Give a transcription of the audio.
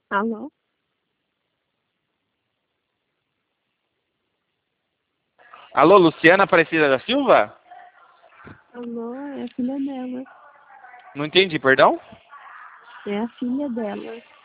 Alô? Alô, Luciana Aparecida da Silva? Alô, é a filha dela. Não entendi, perdão? É a filha dela.